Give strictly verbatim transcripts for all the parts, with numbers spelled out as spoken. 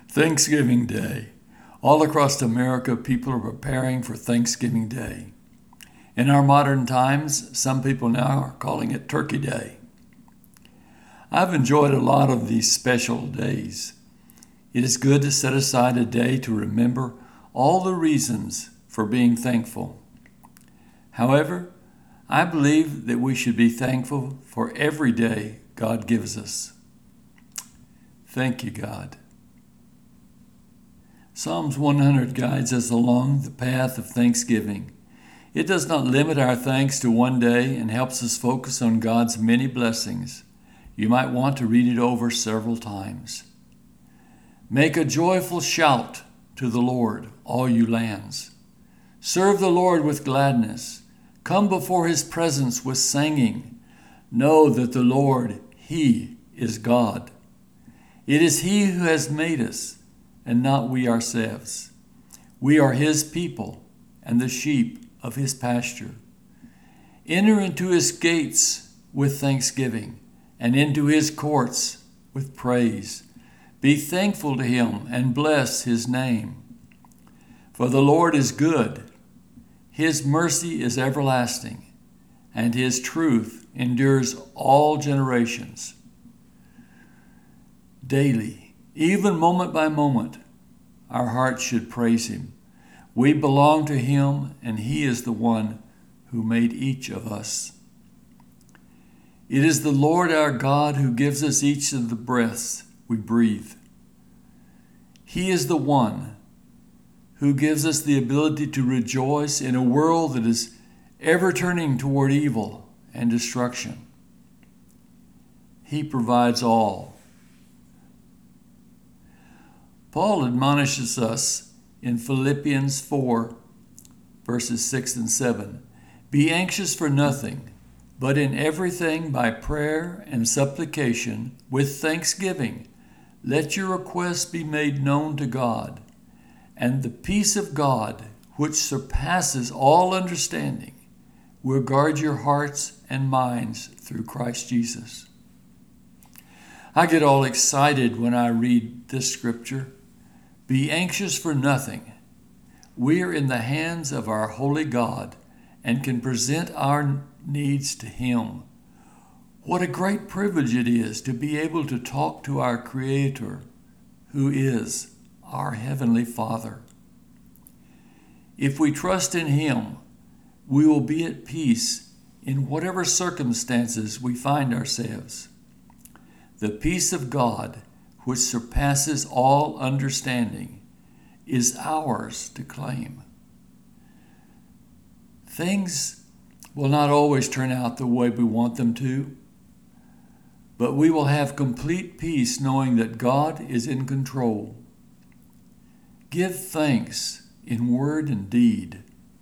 Thanksgiving Day. All across America, people are preparing for Thanksgiving Day. In our modern times, some people now are calling it Turkey Day. I've enjoyed a lot of these special days. It is good to set aside a day to remember all the reasons for being thankful. However, I believe that we should be thankful for every day God gives us. Thank you, God. Psalms one hundred guides us along the path of thanksgiving. It does not limit our thanks to one day and helps us focus on God's many blessings. You might want to read it over several times. Make a joyful shout to the Lord, all you lands. Serve the Lord with gladness. Come before his presence with singing. Know that the Lord, he is God. It is he who has made us, and not we ourselves. We are his people and the sheep of his pasture. Enter into his gates with thanksgiving and into his courts with praise. Be thankful to him and bless his name. For the Lord is good. His mercy is everlasting, and his truth endures all generations. Daily, even moment by moment, our hearts should praise him. We belong to him, and he is the one who made each of us. It is the Lord our God who gives us each of the breaths we breathe. He is the one who gives us the ability to rejoice in a world that is ever turning toward evil and destruction. He provides all. Paul admonishes us in Philippians four, verses six and seven. Be anxious for nothing, but in everything by prayer and supplication with thanksgiving, let your requests be made known to God, and the peace of God, which surpasses all understanding, will guard your hearts and minds through Christ Jesus. I get all excited when I read this scripture. Be anxious for nothing. We are in the hands of our holy God and can present our needs to him. What a great privilege it is to be able to talk to our Creator, who is our Heavenly Father. If we trust in him, we will be at peace in whatever circumstances we find ourselves. The peace of God, which surpasses all understanding, is ours to claim. Things will not always turn out the way we want them to, but we will have complete peace knowing that God is in control. Give thanks in word and deed.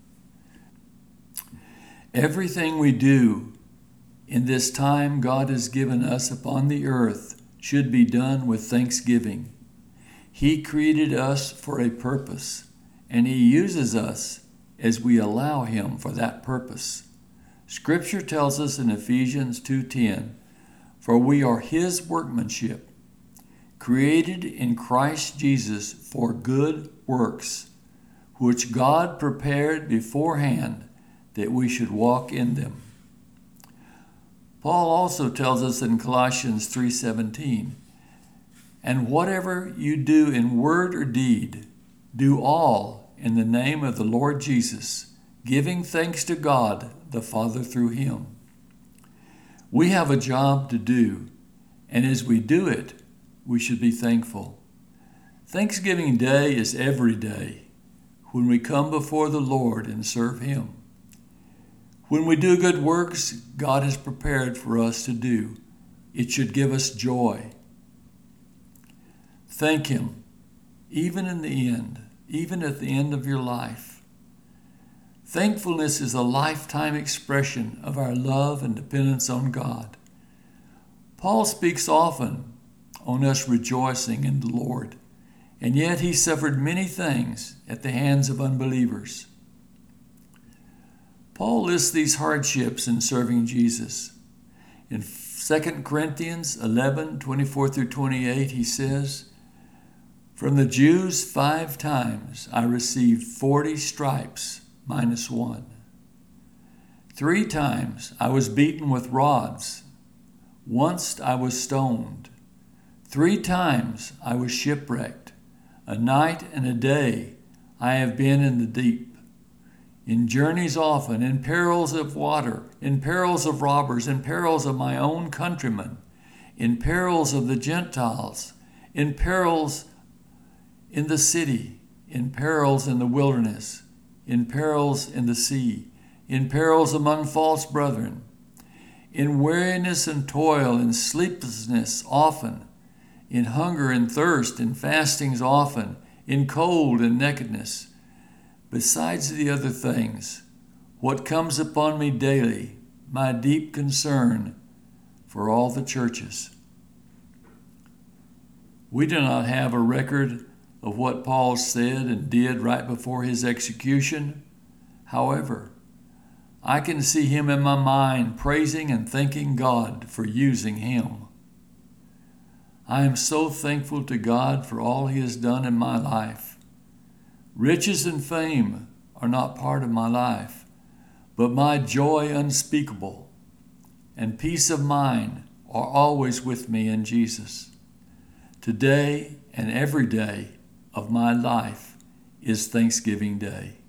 Everything we do in this time God has given us upon the earth should be done with thanksgiving. He created us for a purpose, and he uses us as we allow him for that purpose. Scripture tells us in Ephesians two ten, for we are his workmanship, created in Christ Jesus for good works, which God prepared beforehand that we should walk in them. Paul also tells us in Colossians three seventeen, and whatever you do in word or deed, do all in the name of the Lord Jesus, giving thanks to God the Father through him. We have a job to do, and as we do it, we should be thankful. Thanksgiving Day is every day when we come before the Lord and serve him. When we do good works God has prepared for us to do, it should give us joy. Thank him, even in the end, even at the end of your life. Thankfulness is a lifetime expression of our love and dependence on God. Paul speaks often on us rejoicing in the Lord, and yet he suffered many things at the hands of unbelievers. Paul lists these hardships in serving Jesus. In Second Corinthians eleven, twenty-four through twenty-eight, he says, From the Jews, five times I received forty stripes minus one. Three times I was beaten with rods. Once I was stoned. Three times I was shipwrecked. A night and a day I have been in the deep. In journeys often, in perils of water, in perils of robbers, in perils of my own countrymen, in perils of the Gentiles, in perils in the city, in perils in the wilderness, in perils in the sea, in perils among false brethren, in weariness and toil, in sleeplessness often, in hunger and thirst, in fastings often, in cold and nakedness. Besides the other things, what comes upon me daily, my deep concern for all the churches. We do not have a record of what Paul said and did right before his execution. However, I can see him in my mind praising and thanking God for using him. I am so thankful to God for all he has done in my life. Riches and fame are not part of my life, but my joy unspeakable and peace of mind are always with me in Jesus. Today and every day of my life is Thanksgiving Day.